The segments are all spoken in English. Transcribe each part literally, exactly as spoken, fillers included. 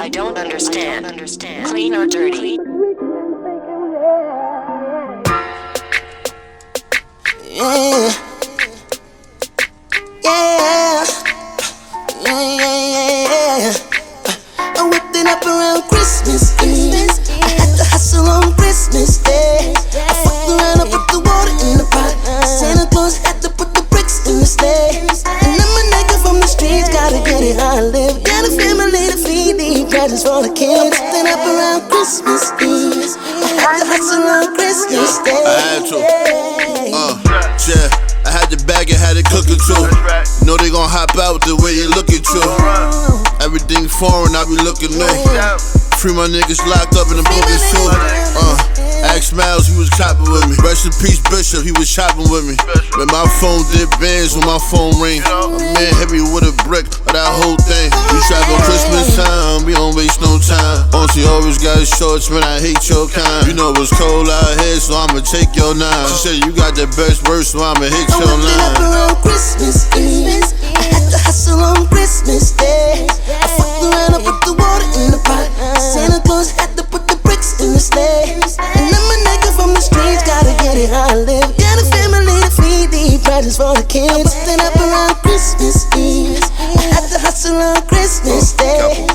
I don't understand. understand. Clean or dirty? Yeah. Yeah. Yeah, yeah, yeah. I whipped it up around Christmas Eve. I had to hustle on Christmas Day. I fucked around, I put the water in the pot. Santa Claus had to put the bricks in the sleigh. And I'm a nigga from the streets, gotta get it how I live. Got a family to feed, need presents for the kids. I whipped it up around Christmas Eve. I had to hustle on Christmas Day. I had to. Uh, yeah. I had to bag it, had it cooking too. You know they gon' hop out the way you lookin' too. Everything foreign, I be looking new. Free my niggas locked up in the bookies too. Uh, Ask Miles, he was chopping with me. Rest in peace, Bishop, he was chopping with me. When my phone did bands, when my phone ring, a man hit me with a brick of that whole thing. We trap on Christmas time, we don't waste no time. Auntie always got his shorts, man, I hate your kind. You know it's cold out here, so I'ma take your nine. She said you got the best verse, so I'ma hit your line. I whipped it up around Christmas Eve. I had to hustle on Christmas Day. I fucked around, I put the water in the pot. Santa Claus had to put the bricks in the sleigh. And I'm a nigga from the streets, gotta get it how I live. Got a family to feed, need presents for the kids. I whipped it up around Christmas Eve. I had to hustle on Christmas Day.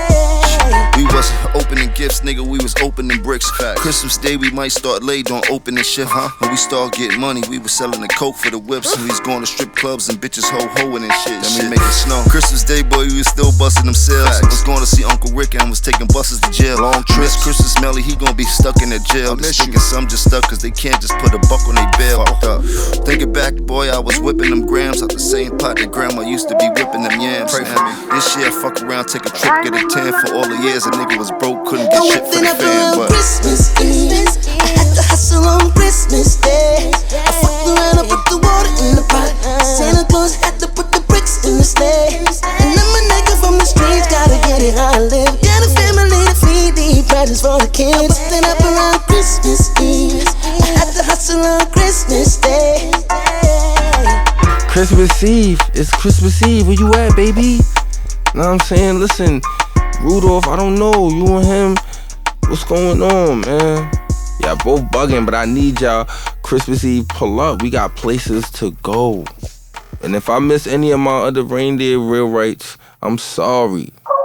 We wasn't opening gifts, nigga, we was opening bricks. Fact. Christmas Day, we might start late on opening shit, huh? When we start getting money, we was selling the coke for the whips. And we was going to strip clubs and bitches ho-hoing and shit. Then we make it snow. Christmas Day, boy, we was still busting them sales. Was going to see Uncle Rick and was taking buses to jail. Long trips. Christmas Melly, he gon' be stuck in the jail. This nigga, some just stuck cause they can't just put a buck on they bail. Fucked up. Thinking back, boy, I was whipping them grams out the same pot that grandma used to be whipping them yams. Pray for me. This year, I fuck around, take a trip, get a tan for all the years a nigga was broke, couldn't get shit for the fam. But Christmas Eve, I had to hustle on Christmas Day. I fucked around, I put the water in the pot. Santa Claus had to put the bricks in the sleigh. And I'm a nigga from the streets, gotta get it how I live. Got a family to feed, need presents for the kids. I whipped it up around Christmas Eve. I had to hustle on Christmas Day. Christmas Eve, it's Christmas Eve. Where you at, baby? Know what I'm saying? Listen, Rudolph, I don't know, you and him, what's going on, man? Y'all both bugging, but I need y'all Christmas Eve pull up. We got places to go. And if I miss any of my other reindeer real rights, I'm sorry.